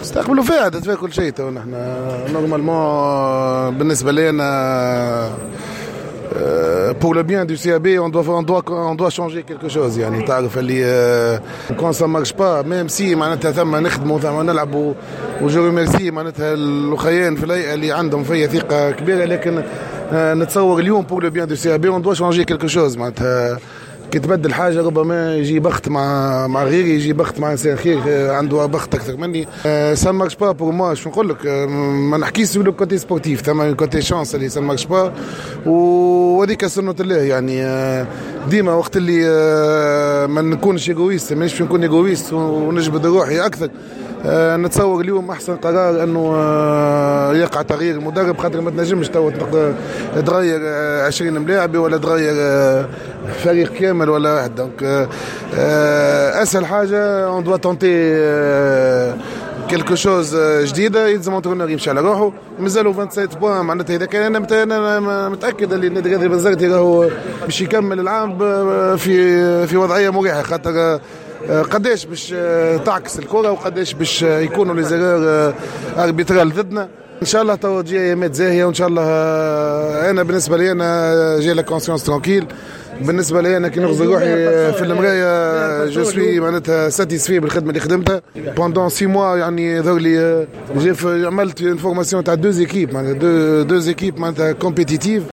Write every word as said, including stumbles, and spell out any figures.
استقبلوا فيها فيها كل شيء. تو نحن نورمالمون بالنسبه لنا pour le bien du C A B on doit on doit on doit changer quelque chose. يعني تعرف اللي quand ça marche pas même si معناتها ثم نخدموا ثم نلعبوا وجو ميرسي معناتها الخيان في الهيئه اللي عندهم فيا ثقه كبيره، لكن نتصور اليوم pour le bien du C A B on doit changer quelque chose. معناتها كي تبدل حاجه ربما يجي بخت مع مع غيري، يجي بخت مع انسان خير عنده بخت اكثر مني. سا مارش با بور موا. شو نقول لك، ما نحكيش سو لو كوتي سبورتيف، ثما كوتي شانس اللي سا مارش با، وهذيك سنه الله. يعني ديما وقت اللي ما نكونش ايغويست، مانيش نكون ايغويست ونجبد روحي اكثر. نتصور اليوم احسن قرار انه يقع تغيير المدرب، خاطر ما تنجمش تو تغير عشرين ملاعب ولا تغير فريق كامل ولا واحد. دونك اسهل حاجه اون دوا تونتي كيلكو شوز جديده، يلزم انترونور يمشي على روحه. مازالوا سبعة وعشرين بوان، معناتها اذا كان انا انا متاكد اللي النادي الرياضي بنزرتي راهو باش يكمل العام في في وضعيه مريحه، خاطر قداش باش تعكس الكره وقداش باش يكونوا لي زيرور اربيترال ضدنا. ان شاء الله تو تجي ايامات زاهيه، وان شاء الله انا بالنسبه لي انا جي لا كونسيونس ترانكيل. بالنسبه لي انا كي نغزل روحي في المرايه جو سوي معناتها ساتيسفي بالخدمه اللي خدمتها بوندون سي موا. يعني ظهر لي جي عملت انفورماسيون تاع دو زيكيب، معناتها دو دو زيكيب معناتها كومبيتيتيف.